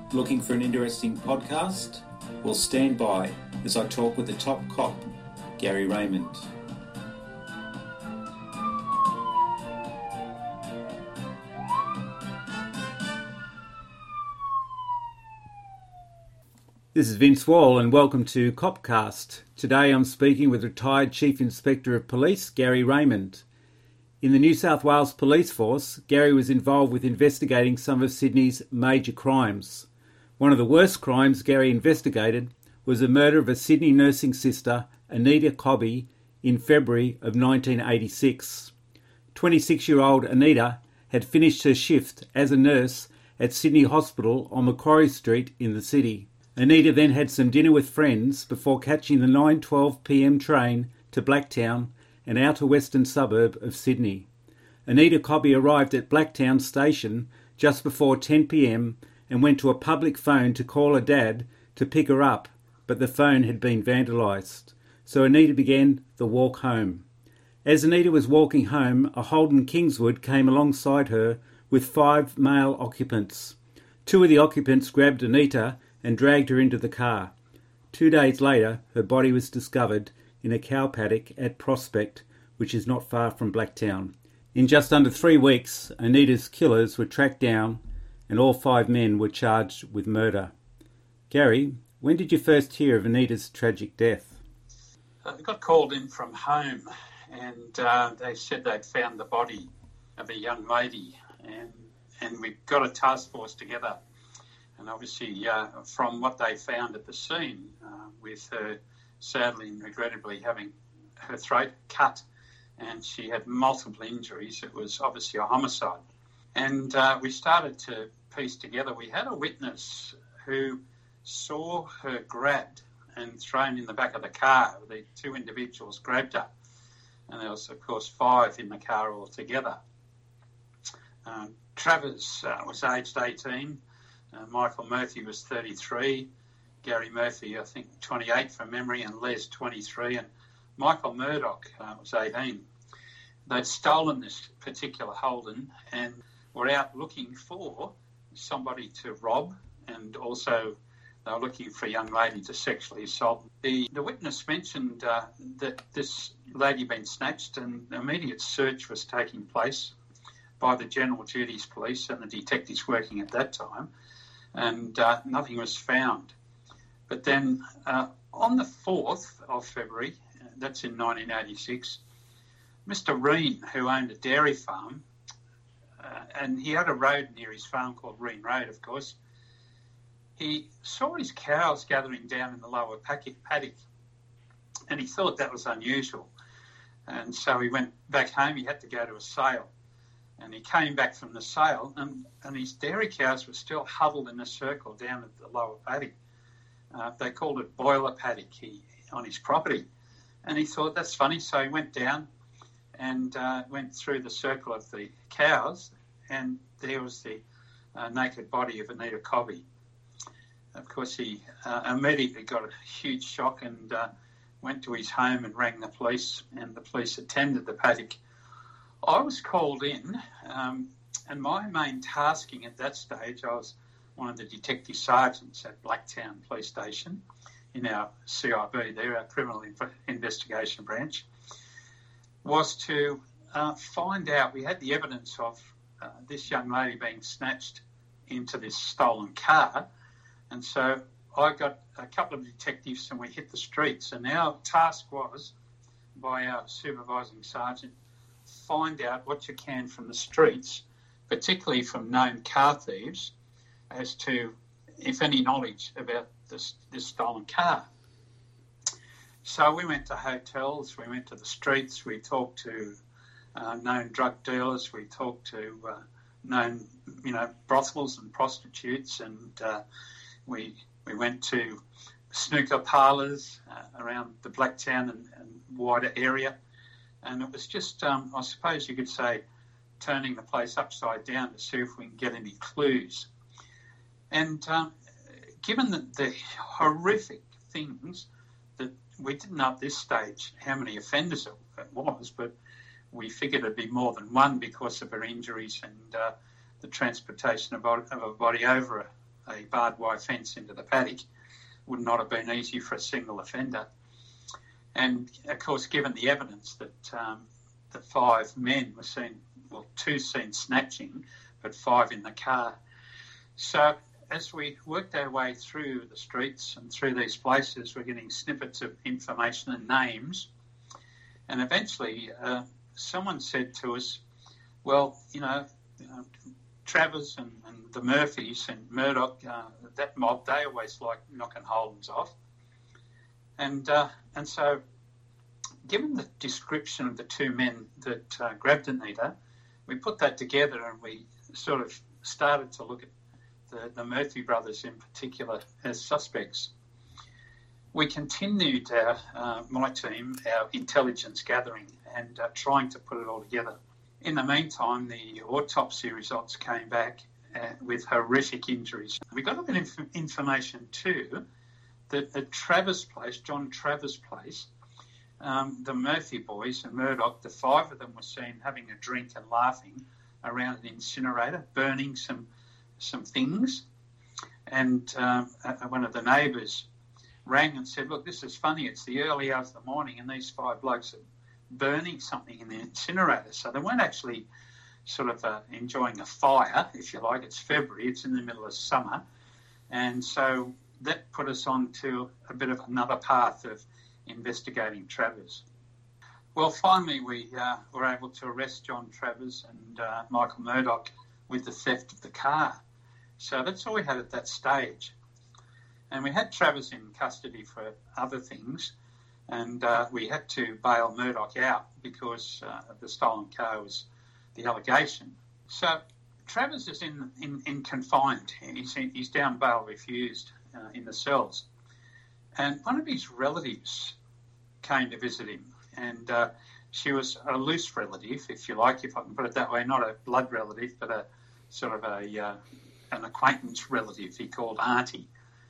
Looking for an interesting podcast? Well, stand by as I talk with the top cop, Gary Raymond. This is Vince Wall and welcome to Copcast. Today I'm speaking with retired Chief Inspector of Police, Gary Raymond. In the New South Wales Police Force, Gary was involved with investigating some of Sydney's major crimes. One of the worst crimes Gary investigated was the murder of a Sydney nursing sister, Anita Cobby, in February of 1986. 26-year-old Anita had finished her shift as a nurse at Sydney Hospital on Macquarie Street in the city. Anita then had some dinner with friends before catching the 9:12 p.m. train to Blacktown, an outer western suburb of Sydney. Anita Cobby arrived at Blacktown station just before 10 p.m. and went to a public phone to call her dad to pick her up, but the phone had been vandalised. So Anita began the walk home. As Anita was walking home, a Holden Kingswood came alongside her with 5 male occupants. 2 of the occupants grabbed Anita and dragged her into the car. 2 days later, her body was discovered in a cow paddock at Prospect, which is not far from Blacktown. In just under 3 weeks, Anita's killers were tracked down and all 5 men were charged with murder. Gary, when did you first hear of Anita's tragic death? I got called in from home and they said they'd found the body of a young lady and we got a task force together. And obviously, from what they found at the scene, with her sadly and regrettably having her throat cut and she had multiple injuries, it was obviously a homicide. And we started to piece together. We had a witness who saw her grabbed and thrown in the back of the car. The 2 individuals grabbed her. And there was, of course, 5 in the car altogether. Travers was aged 18. Michael Murphy was 33, Gary Murphy, I think, 28 from memory, and Les, 23, and Michael Murdoch was 18. They'd stolen this particular Holden and were out looking for somebody to rob, and also they were looking for a young lady to sexually assault. The witness mentioned that this lady had been snatched and immediate search was taking place by the General Duties Police and the detectives working at that time. And nothing was found. But then on the 4th of February, that's in 1986, Mr. Reen, who owned a dairy farm, and he had a road near his farm called Reen Road, of course, he saw his cows gathering down in the lower paddock, and he thought that was unusual. And so he went back home. He had to go to a sale. And he came back from the sale and his dairy cows were still huddled in a circle down at the lower paddock. They called it Boiler Paddock on his property. And he thought, that's funny. So he went down and went through the circle of the cows and there was the naked body of Anita Cobby. Of course, he immediately got a huge shock and went to his home and rang the police, and the police attended the paddock. I was called in, and my main tasking at that stage, I was one of the detective sergeants at Blacktown Police Station in our CIB there, our Criminal Investigation Branch, was to find out. We had the evidence of this young lady being snatched into this stolen car, and so I got a couple of detectives and we hit the streets, and our task was, by our supervising sergeant, find out what you can from the streets, particularly from known car thieves, as to, if any, knowledge about this stolen car. So we went to hotels, we went to the streets, we talked to known drug dealers, we talked to known, brothels and prostitutes, and we went to snooker parlours around the Blacktown and wider area. And it was just, I suppose you could say, turning the place upside down to see if we can get any clues. And given the horrific things that we didn't know at this stage how many offenders it was, but we figured it'd be more than one because of her injuries and the transportation of a body over a barbed wire fence into the paddock would not have been easy for a single offender. And, of course, given the evidence that the 5 men were seen, well, 2 seen snatching, but 5 in the car. So as we worked our way through the streets and through these places, we're getting snippets of information and names. And eventually someone said to us, well, Travers and the Murphys and Murdoch, that mob, they always like knocking Holdens off. And so given the description of the 2 men that grabbed Anita, we put that together and we sort of started to look at the Murphy brothers in particular as suspects. We continued my team, our intelligence gathering and trying to put it all together. In the meantime, the autopsy results came back with horrific injuries. We got a bit of information too that at Travers Place, John Travers Place, the Murphy boys and Murdoch, the 5 of them were seen having a drink and laughing around an incinerator, burning some things. And one of the neighbours rang and said, look, this is funny, it's the early hours of the morning and these 5 blokes are burning something in the incinerator. So they weren't actually sort of enjoying a fire, if you like. It's February, it's in the middle of summer. And so that put us on to a bit of another path of investigating Travers. Well, finally we were able to arrest John Travers and Michael Murdoch with the theft of the car. So that's all we had at that stage. And we had Travers in custody for other things, and we had to bail Murdoch out because of the stolen car was the allegation. So Travers is in confined. He's down bail refused in the cells. And one of his relatives came to visit him, and she was a loose relative, if you like, if I can put it that way, not a blood relative, but a sort of an acquaintance relative he called Auntie.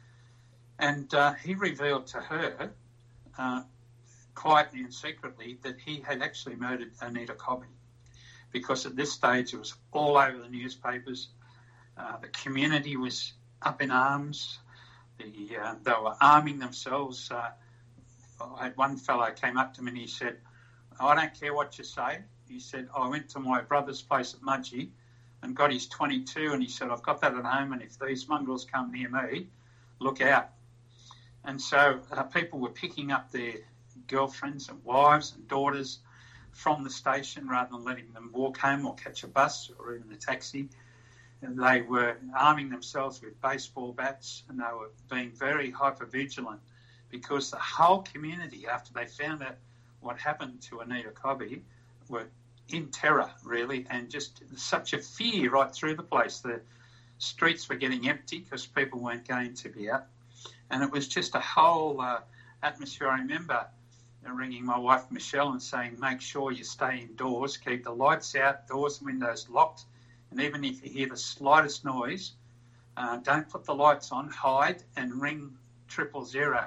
And he revealed to her, quietly and secretly, that he had actually murdered Anita Cobby, because at this stage it was all over the newspapers. The community was up in arms. They were arming themselves. I had one fellow came up to me and he said, I don't care what you say. He said, I went to my brother's place at Mudgee and got his 22, and he said, I've got that at home, and if these mongrels come near me, look out. And so people were picking up their girlfriends and wives and daughters from the station rather than letting them walk home or catch a bus or even a taxi. And they were arming themselves with baseball bats, and they were being very hyper-vigilant because the whole community, after they found out what happened to Anita Cobby, were in terror, really, and just such a fear right through the place. The streets were getting empty because people weren't going to be out. And it was just a whole atmosphere. I remember ringing my wife, Michelle, and saying, make sure you stay indoors, keep the lights out, doors and windows locked, and even if you hear the slightest noise, don't put the lights on, hide and ring 000.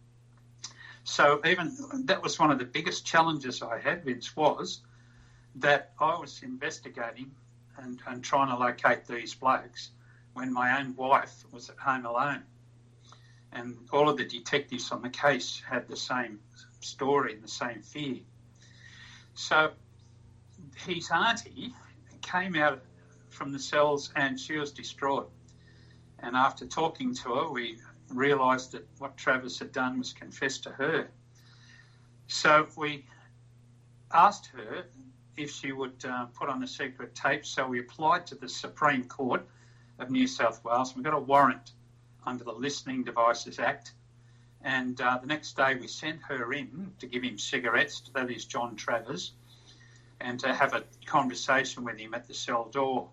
So even that was one of the biggest challenges I had, Vince, was that I was investigating and trying to locate these blokes when my own wife was at home alone. And all of the detectives on the case had the same story and the same fear. So his auntie came out from the cells and she was distraught. And after talking to her, we realised that what Travers had done was confessed to her. So we asked her if she would put on a secret tape. So we applied to the Supreme Court of New South Wales. We got a warrant under the Listening Devices Act. And the next day we sent her in to give him cigarettes, that is John Travers, and to have a conversation with him at the cell door.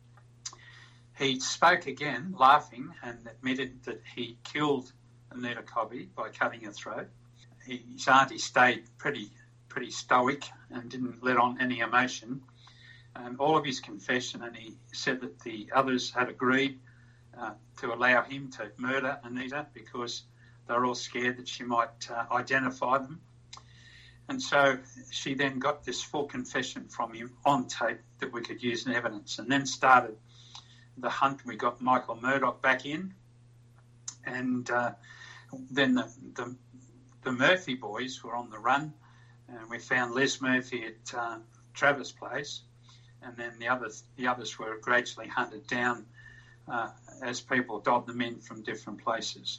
He spoke again, laughing, and admitted that he killed Anita Cobby by cutting her throat. His auntie stayed pretty stoic and didn't let on any emotion. And all of his confession, and he said that the others had agreed to allow him to murder Anita because they were all scared that she might identify them. And so she then got this full confession from him on tape that we could use in evidence, and then started the hunt, we got Michael Murdoch back in, and then the Murphy boys were on the run, and we found Les Murphy at Travis Place, and then the others were gradually hunted down as people dobbed them in from different places.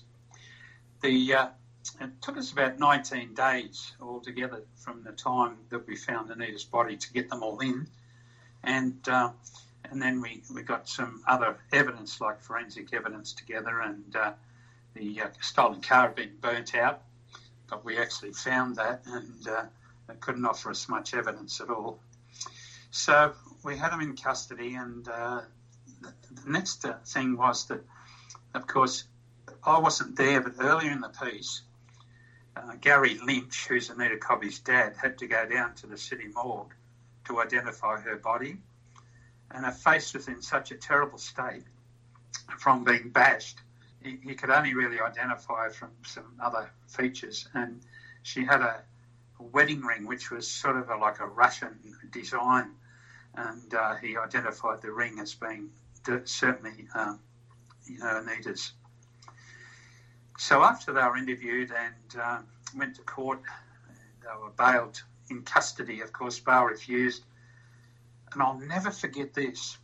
It took us about 19 days altogether from the time that we found Anita's body to get them all in, and then we got some other evidence like forensic evidence together, and the stolen car had been burnt out, but we actually found that, and it couldn't offer us much evidence at all. So we had them in custody, and the next thing was that, of course, I wasn't there, but earlier in the piece, Gary Lynch, who's Anita Cobby's dad, had to go down to the city morgue to identify her body. And her face was in such a terrible state from being bashed. He could only really identify her from some other features. And she had a wedding ring, which was sort of like a Russian design. And he identified the ring as being certainly, Anita's. So after they were interviewed and went to court, they were bailed in custody. Of course, bail refused. And I'll never forget this.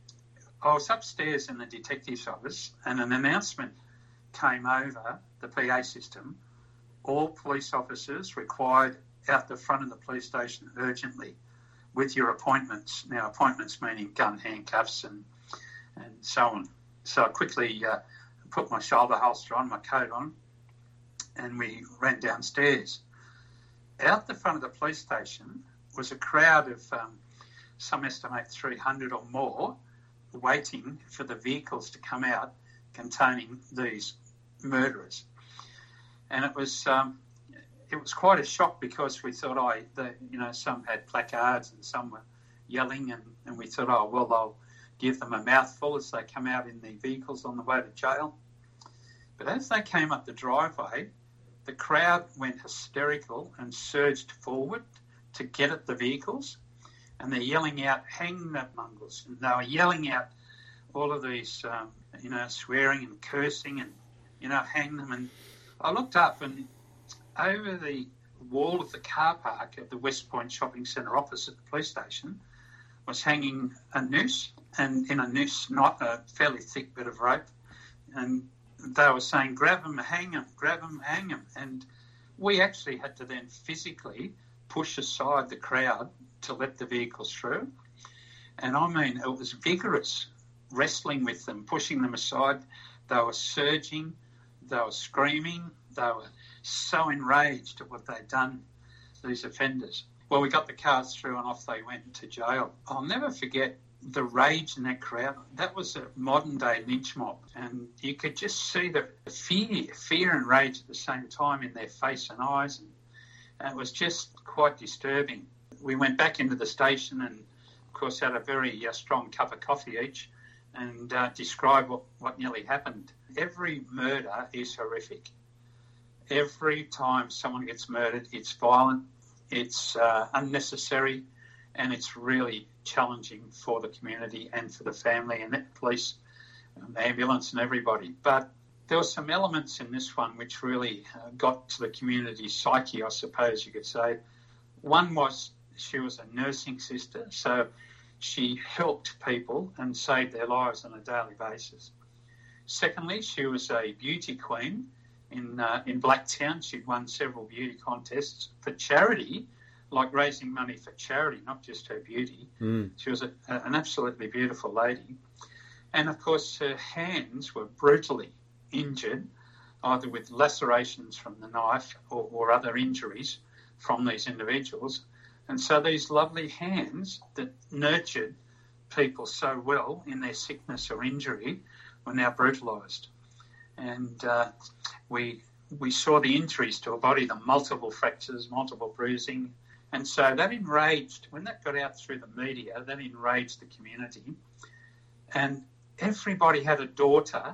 I was upstairs in the detective's office, and an announcement came over the PA system. All police officers required out the front of the police station urgently with your appointments. Now, appointments meaning gun, handcuffs, and so on. So I quickly put my shoulder holster on, my coat on, and we ran downstairs. Out the front of the police station was a crowd of, some estimate 300 or more, waiting for the vehicles to come out containing these murderers. And it was quite a shock, because we thought, some had placards and some were yelling, and we thought, they'll give them a mouthful as they come out in the vehicles on the way to jail. But as they came up the driveway, the crowd went hysterical and surged forward to get at the vehicles, and they're yelling out, "Hang the mongrels!" And they were yelling out all of these, swearing and cursing and, hang them. And I looked up, and over the wall of the car park at the West Point Shopping Centre opposite the police station was hanging a noose, and in a noose, not a fairly thick bit of rope, and they were saying, "Grab them, hang them, grab them, hang them." And we actually had to then physically push aside the crowd to let the vehicles through. And I mean, it was vigorous wrestling with them, pushing them aside. They were surging, they were screaming, they were so enraged at what they'd done, these offenders. Well, we got the cars through and off they went to jail. I'll never forget the rage in that crowd. That was a modern-day lynch mob, and you could just see the fear and rage at the same time in their face and eyes, and it was just quite disturbing. We went back into the station and, of course, had a very strong cup of coffee each and described what nearly happened. Every murder is horrific. Every time someone gets murdered, it's violent, it's unnecessary, and it's really challenging for the community and for the family and the police, the ambulance and everybody. But there were some elements in this one which really got to the community's psyche, I suppose you could say. One was she was a nursing sister, so she helped people and saved their lives on a daily basis. Secondly, she was a beauty queen in Blacktown. She'd won several beauty contests for charity, like raising money for charity, not just her beauty. She was an absolutely beautiful lady. And, of course, her hands were brutally injured, either with lacerations from the knife or other injuries from these individuals. And so these lovely hands that nurtured people so well in their sickness or injury were now brutalised. And we saw the injuries to her body, the multiple fractures, multiple bruising. And so that enraged, when that got out through the media, that enraged the community. And everybody had a daughter,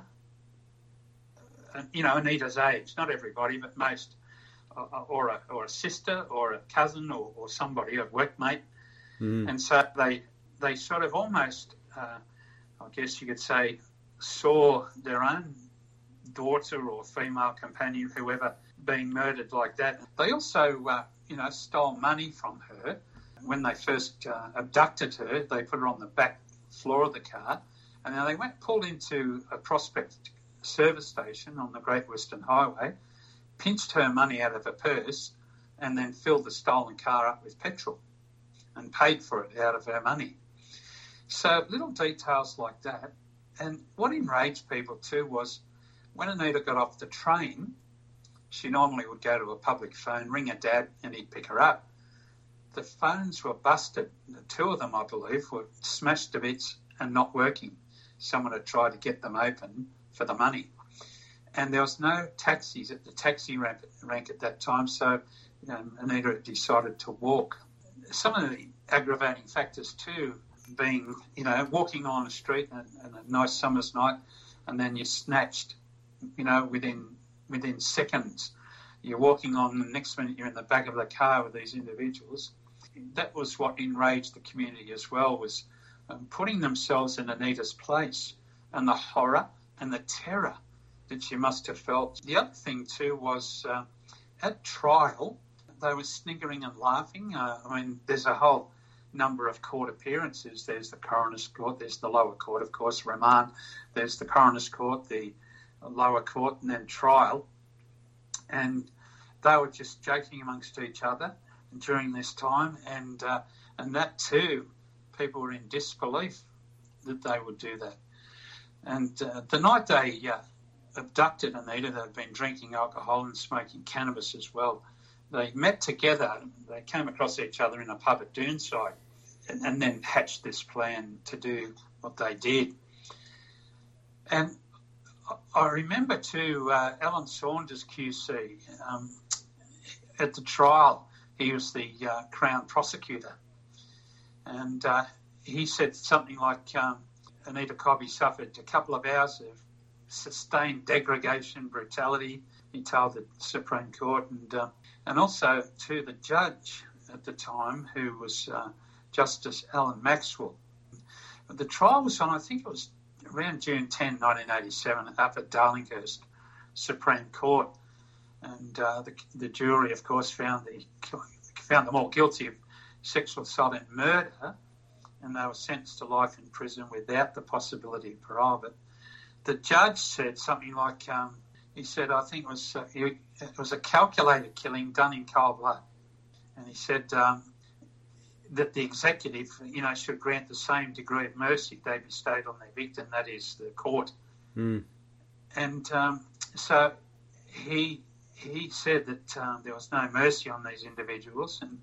Anita's age, not everybody, but most, or a sister or a cousin or somebody, a workmate. And so they sort of almost, I guess you could say, saw their own daughter or female companion, whoever, being murdered like that. They also, stole money from her. When they first abducted her, they put her on the back floor of the car, and then they pulled into a Prospect service station on the Great Western Highway, pinched her money out of her purse, and then filled the stolen car up with petrol and paid for it out of her money. So little details like that. And what enraged people too was when Anita got off the train, she normally would go to a public phone, ring her dad, and he'd pick her up. The phones were busted. The two of them, I believe, were smashed to bits and not working. Someone had tried to get them open for the money. And there was no taxis at the taxi rank at that time, so Anita decided to walk. Some of the aggravating factors too being, walking on a street on a nice summer's night, and then you're snatched, within seconds. You're walking on, the next minute you're in the back of the car with these individuals. That was what enraged the community as well, was putting themselves in Anita's place and the horror and the terror that she must have felt. The other thing too was at trial, they were sniggering and laughing. There's a whole number of court appearances. There's the coroner's court, there's the lower court, of course, remand. There's the coroner's court, the lower court, and then trial. And they were just joking amongst each other during this time, and that too, people were in disbelief that they would do that. And the night they abducted Anita, they'd been drinking alcohol and smoking cannabis as well. They met together, they came across each other in a pub at Doonside, and then hatched this plan to do what they did. And I remember too, Alan Saunders QC, at the trial, he was the Crown prosecutor, and he said something like Anita Cobby suffered a couple of hours of sustained degradation, brutality, he told the Supreme Court, and also to the judge at the time, who was Justice Alan Maxwell. The trial was on, I think it was around June 10, 1987, up at Darlinghurst Supreme Court, and the jury, of course, found them all guilty of sexual assault and murder, and they were sentenced to life in prison without the possibility of parole. But the judge said something like, he said, I think it was a calculated killing done in cold blood, and he said that the executive, should grant the same degree of mercy they bestowed on their victim, that is, the court. Mm. And so he said that there was no mercy on these individuals, and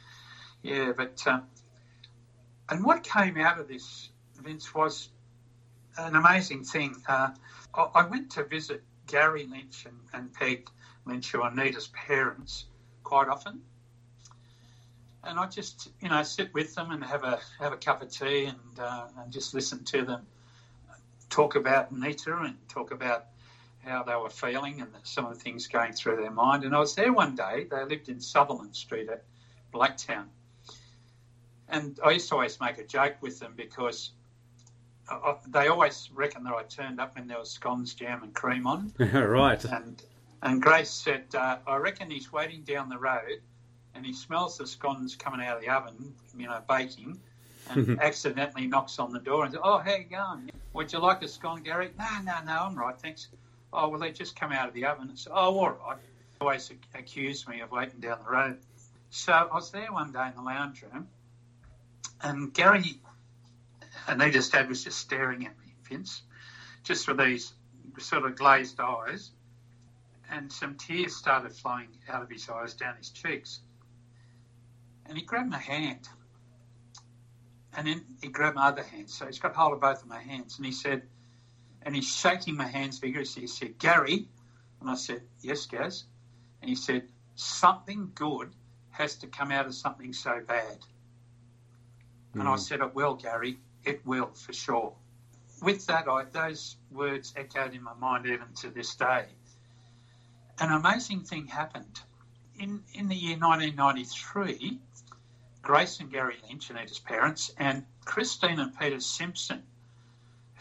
and what came out of this, Vince, was an amazing thing. I went to visit Gary Lynch and Peg Lynch, who are Anita's parents, quite often. And I just, sit with them and have a cup of tea and just listen to them talk about Anita and talk about how they were feeling and some of the things going through their mind. And I was there one day. They lived in Sutherland Street at Blacktown. And I used to always make a joke with them because they always reckon that I turned up when there was scones, jam and cream on. Right. And Grace said, I reckon he's waiting down the road and he smells the scones coming out of the oven, baking, and accidentally knocks on the door and says, oh, how you going? Would you like a scone, Gary? No, I'm right, thanks. Oh, well, they just come out of the oven. And said, oh, all right. They always accused me of waiting down the road. So I was there one day in the lounge room, and Gary, Anita's dad, was just staring at me, Vince, just with these sort of glazed eyes, and some tears started flowing out of his eyes down his cheeks. And he grabbed my hand, and then he grabbed my other hand. So he's got hold of both of my hands, and he said, and he's shaking my hands vigorously. He said, Gary, and I said, yes, Gaz. And he said, something good has to come out of something so bad. And I said, it will, Gary. It will, for sure. With that, those words echoed in my mind even to this day. An amazing thing happened. In the year 1993, Grace and Gary Lynch, Anita's parents, and Christine and Peter Simpson,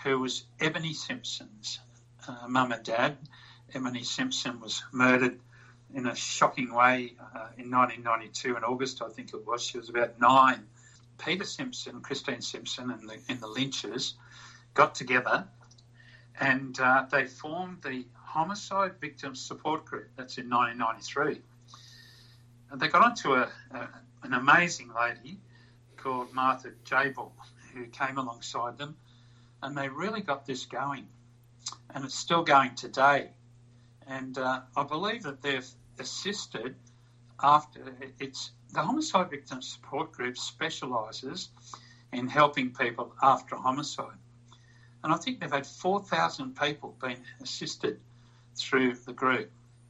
who was Ebony Simpson's mum and dad. Ebony Simpson was murdered in a shocking way in 1992 in August, I think it was. She was about 9. Peter Simpson, Christine Simpson and the Lynches got together and they formed the Homicide Victims Support Group. That's in 1993. And they got onto an amazing lady called Martha Jabel, who came alongside them, and they really got this going. And it's still going today. And I believe that they've assisted after the Homicide Victims Support Group specialises in helping people after a homicide. And I think they've had 4,000 people being assisted through the group.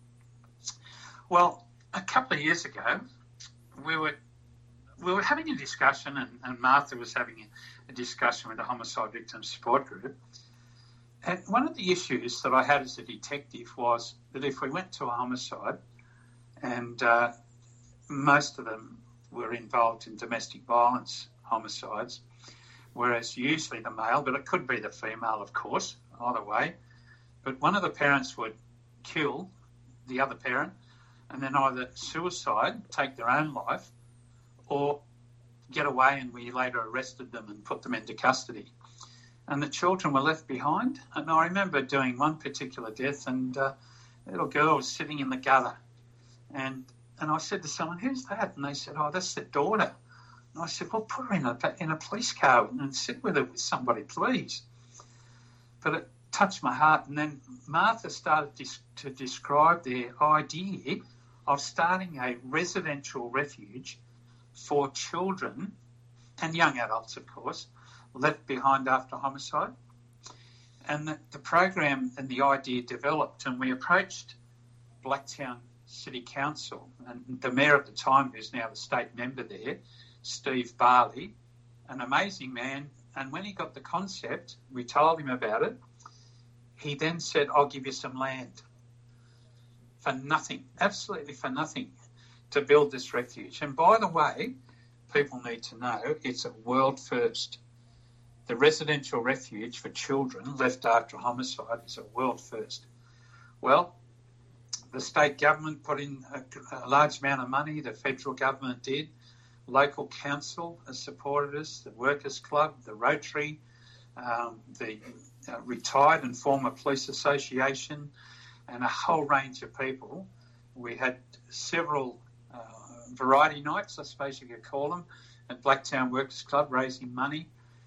Well, a couple of years ago, we were having a discussion, and Martha was having a discussion with the Homicide Victims Support Group. And one of the issues that I had as a detective was that if we went to a homicide, and most of them were involved in domestic violence homicides, whereas usually the male, but it could be the female, of course, either way. But one of the parents would kill the other parent and then either suicide, take their own life, or get away, and we later arrested them and put them into custody. And the children were left behind. And I remember doing one particular death, and a little girl was sitting in the gutter. And I said to someone, "Who's that?" And they said, "Oh, that's their daughter." And I said, "Well, put her in a police car and sit with her with somebody, please." But it touched my heart. And then Martha started to describe their idea of starting a residential refuge for children and young adults, of course, left behind after homicide. And the program and the idea developed, and we approached Blacktown City Council, and the mayor at the time, who's now the state member there, Steve Barley, an amazing man. And when he got the concept, we told him about it. He then said, "I'll give you some land." For nothing, absolutely for nothing, to build this refuge. And by the way, people need to know it's a world first. The residential refuge for children left after homicide is a world first. Well, the state government put in a large amount of money, the federal government did, local council has supported us, the Workers' Club, the Rotary, the retired and former police association, and a whole range of people. We had several variety nights, I suppose you could call them, at Blacktown Workers Club, raising money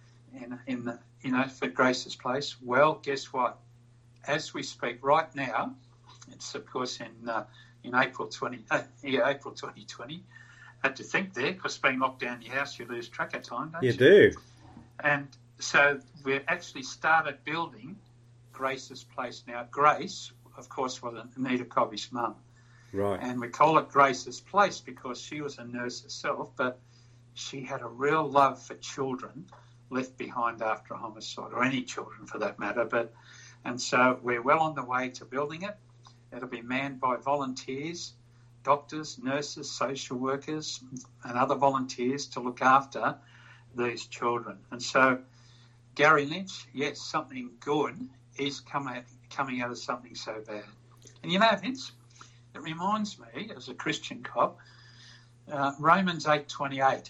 for Grace's Place. Well, guess what? As we speak right now, it's of course in April 2020. Had to think there, because being locked down in your house, you lose track of time, don't you? You do. And so we've actually started building Grace's Place now. Grace, of course, was Anita Covey's mum. Right. And we call it Grace's Place because she was a nurse herself, but she had a real love for children left behind after a homicide, or any children for that matter. And so we're well on the way to building it. It'll be manned by volunteers, doctors, nurses, social workers, and other volunteers to look after these children. And so, Gary Lynch, yes, something good is coming out of something so bad. And you know, Vince, it reminds me, as a Christian cop, Romans 8:28.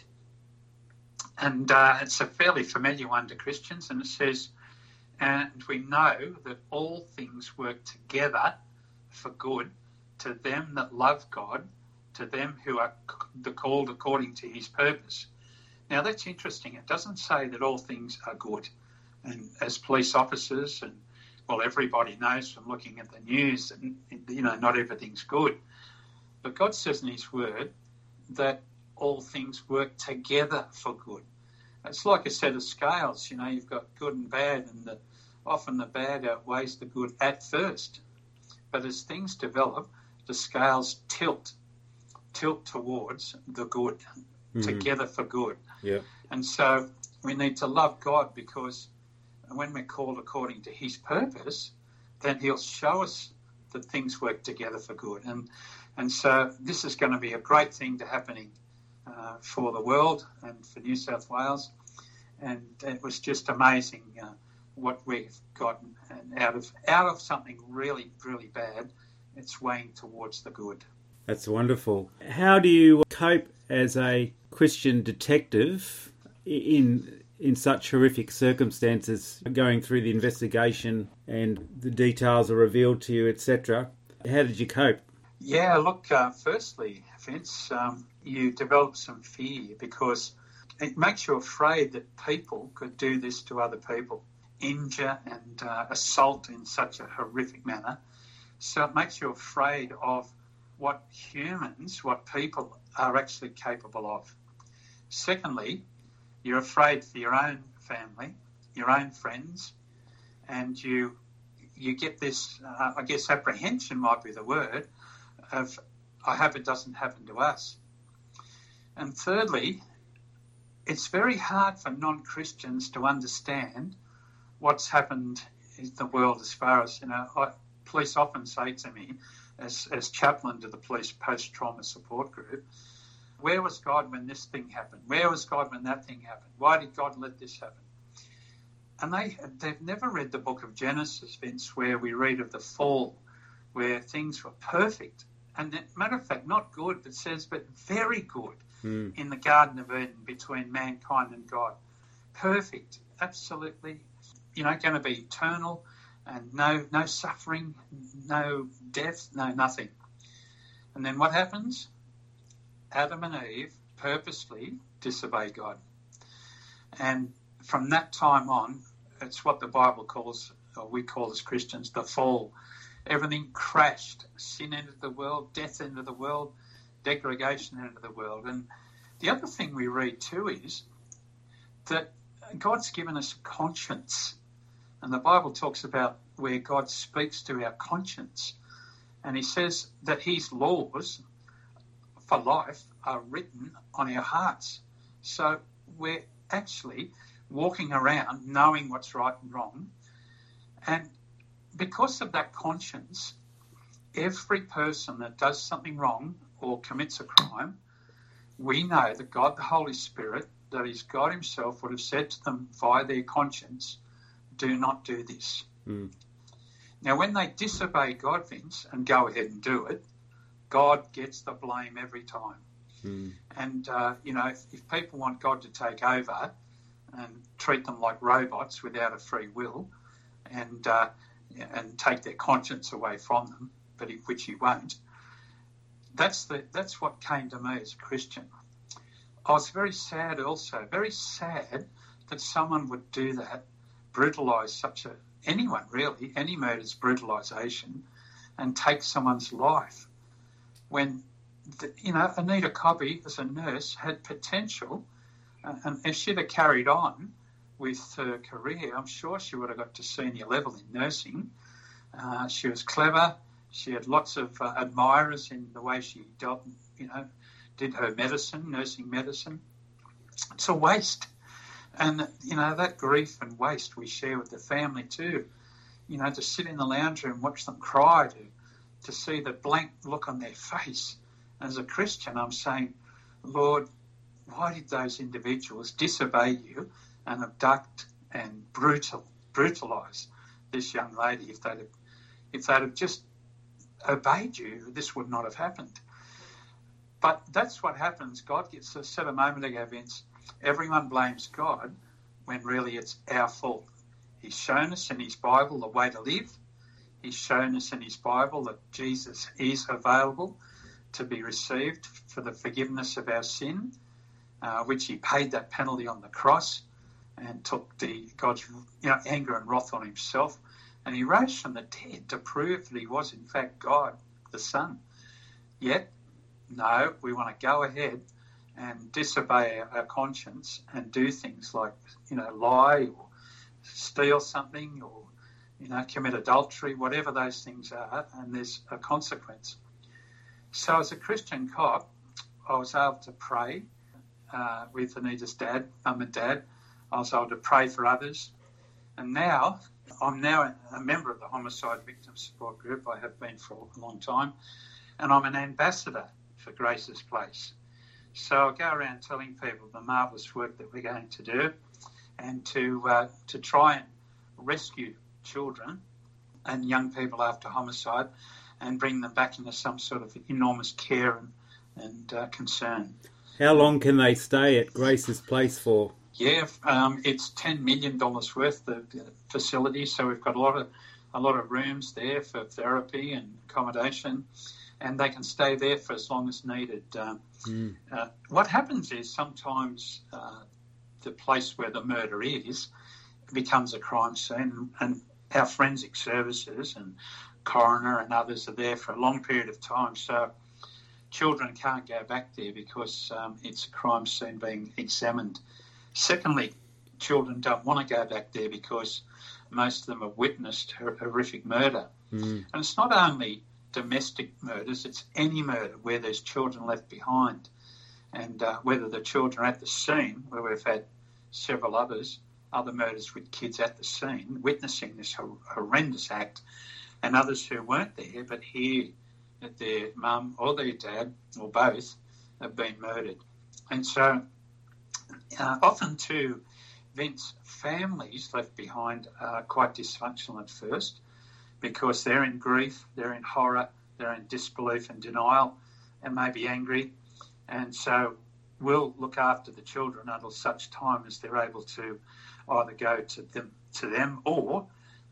And it's a fairly familiar one to Christians, and it says, "And we know that all things work together for good to them that love God, to them who are called according to his purpose." Now, that's interesting. It doesn't say that all things are good. And as police officers, and well, everybody knows from looking at the news that, you know, not everything's good. But God says in his word that all things work together for good. It's like a set of scales. You know, you've got good and bad, and often the bad outweighs the good at first. But as things develop, the scales tilt towards the good, together for good. Yeah. And so we need to love God, because when we're called according to his purpose, then he'll show us that things work together for good. And so this is going to be a great thing to happening for the world and for New South Wales. And it was just amazing what we've gotten, and out of something really, really bad, it's weighing towards the good. That's wonderful. How do you cope as a Christian detective in such horrific circumstances, going through the investigation and the details are revealed to you, etc.? How did you cope? Yeah, look, firstly, Vince, you develop some fear because it makes you afraid that people could do this to other people, injure and assault in such a horrific manner. So it makes you afraid of what people are actually capable of. Secondly, you're afraid for your own family, your own friends, and you get this, I guess apprehension might be the word, of I hope it doesn't happen to us. And thirdly, it's very hard for non-Christians to understand what's happened in the world as far as, police often say to me, as chaplain to the police post-trauma support group, where was God when this thing happened? Where was God when that thing happened? Why did God let this happen? And they've never read the book of Genesis, Vince, where we read of the fall, where things were perfect. And matter of fact, not good, but says, but very good in the Garden of Eden between mankind and God. Perfect, absolutely, going to be eternal, and no suffering, no death, no nothing. And then what happens? Adam and Eve purposely disobey God. And from that time on, it's what the Bible calls, or we call as Christians, the fall. Everything crashed. Sin entered the world, death entered the world, degradation entered the world. And the other thing we read too is that God's given us a conscience. And the Bible talks about where God speaks to our conscience. And he says that his laws for life are written on our hearts. So we're actually walking around knowing what's right and wrong. And because of that conscience, every person that does something wrong or commits a crime, we know that God, the Holy Spirit, that is God himself, would have said to them via their conscience, do not do this. Now, when they disobey God, Vince, and go ahead and do it, God gets the blame every time. And, if people want God to take over and treat them like robots without a free will and take their conscience away from them, which he won't, that's what came to me as a Christian. I was very sad that someone would do that, brutalise anyone really, any murder's brutalisation, and take someone's life. When, Anita Cobby, as a nurse, had potential, and if she'd have carried on with her career, I'm sure she would have got to senior level in nursing. She was clever. She had lots of admirers in the way she dealt, did her nursing medicine. It's a waste. And, that grief and waste we share with the family too. To sit in the lounge room and watch them cry, to see the blank look on their face. As a Christian, I'm saying, Lord, why did those individuals disobey you and abduct and brutalise this young lady? If they'd have just obeyed you, this would not have happened. But that's what happens. God gets said a moment ago, Vince, everyone blames God when really it's our fault. He's shown us in his Bible the way to live. He's shown us in his Bible that Jesus is available to be received for the forgiveness of our sin, which he paid that penalty on the cross and took God's anger and wrath on himself. And he rose from the dead to prove that he was in fact God, the Son. Yet, no, we want to go ahead and disobey our conscience and do things like, lie or steal something or, commit adultery, whatever those things are, and there's a consequence. So as a Christian cop, I was able to pray with Anita's mum and dad. I was able to pray for others. And now, I'm a member of the Homicide Victim Support Group. I have been for a long time. And I'm an ambassador for Grace's Place. So I go around telling people the marvellous work that we're going to do and to try and rescue children and young people after homicide and bring them back into some sort of enormous care and concern. How long can they stay at Grace's Place for? Yeah, it's $10 million worth of facilities, so we've got a lot of rooms there for therapy and accommodation, and they can stay there for as long as needed. What happens is sometimes the place where the murder is becomes a crime scene, and our forensic services and coroner and others are there for a long period of time, so children can't go back there because it's a crime scene being examined. Secondly, children don't want to go back there because most of them have witnessed horrific murder. And it's not only domestic murders, it's any murder where there's children left behind. And whether the children are at the scene, where we've had several other murders with kids at the scene, witnessing this horrendous act, and others who weren't there but hear that their mum or their dad or both have been murdered. And so often too, Vince, families left behind are quite dysfunctional at first because they're in grief, they're in horror, they're in disbelief and denial and maybe angry. And so we'll look after the children until such time as they're able to either go to them or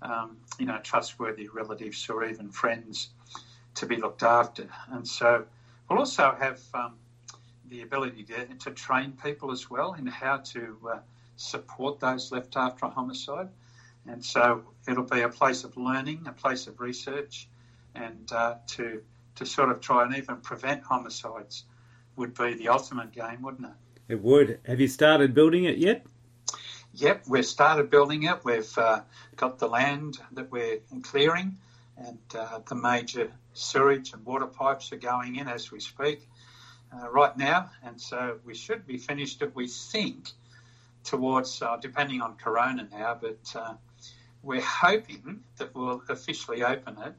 trustworthy relatives or even friends to be looked after. And so we'll also have the ability to train people as well in how to support those left after a homicide. And so it'll be a place of learning, a place of research, and to sort of try and even prevent homicides would be the ultimate game, wouldn't it? It would. Have you started building it yet? Yep, we've started building it. We've got the land that we're clearing, and the major sewage and water pipes are going in as we speak right now. And so we should be finished, we think, towards, depending on Corona now, but we're hoping that we'll officially open it.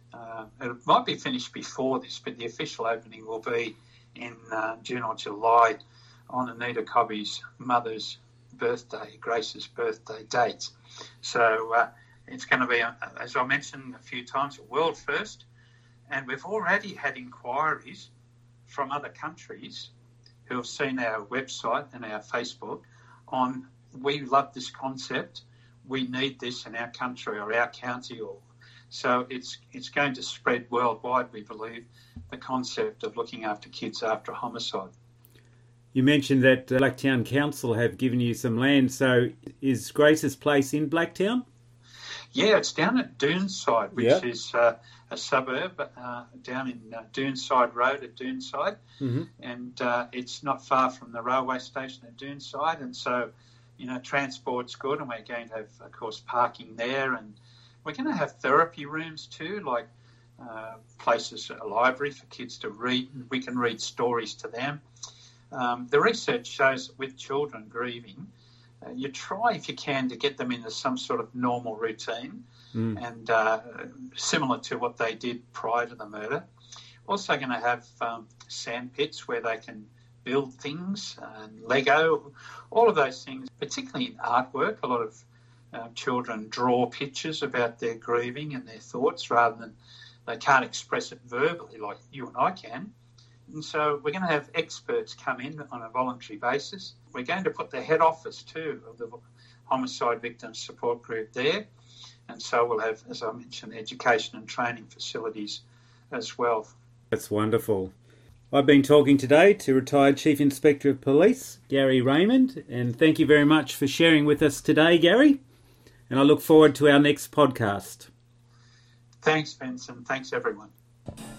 It might be finished before this, but the official opening will be in June or July on Anita Cobby's mother's birthday, Grace's birthday date. So it's going to be, as I mentioned a few times, a world first. And we've already had inquiries from other countries who have seen our website and our Facebook on, we love this concept, we need this in our country or our county. So it's going to spread worldwide, we believe, the concept of looking after kids after a homicide. You mentioned that Blacktown Council have given you some land, so is Grace's Place in Blacktown? Yeah, it's down at Doonside, which is a suburb down in Doonside Road at Doonside. Mm-hmm. And it's not far from the railway station at Doonside. And so, transport's good, and we're going to have, of course, parking there. And we're going to have therapy rooms too, like places, a library for kids to read. We can read stories to them. The research shows that with children grieving, you try, if you can, to get them into some sort of normal routine and similar to what they did prior to the murder. Also going to have sand pits where they can build things, and Lego, all of those things, particularly in artwork. A lot of children draw pictures about their grieving and their thoughts rather than they can't express it verbally like you and I can. And so we're going to have experts come in on a voluntary basis. We're going to put the head office too of the Homicide Victims Support Group there. And so we'll have, as I mentioned, education and training facilities as well. That's wonderful. I've been talking today to retired Chief Inspector of Police, Gary Raymond, and thank you very much for sharing with us today, Gary. And I look forward to our next podcast. Thanks, Vincent. Thanks, everyone.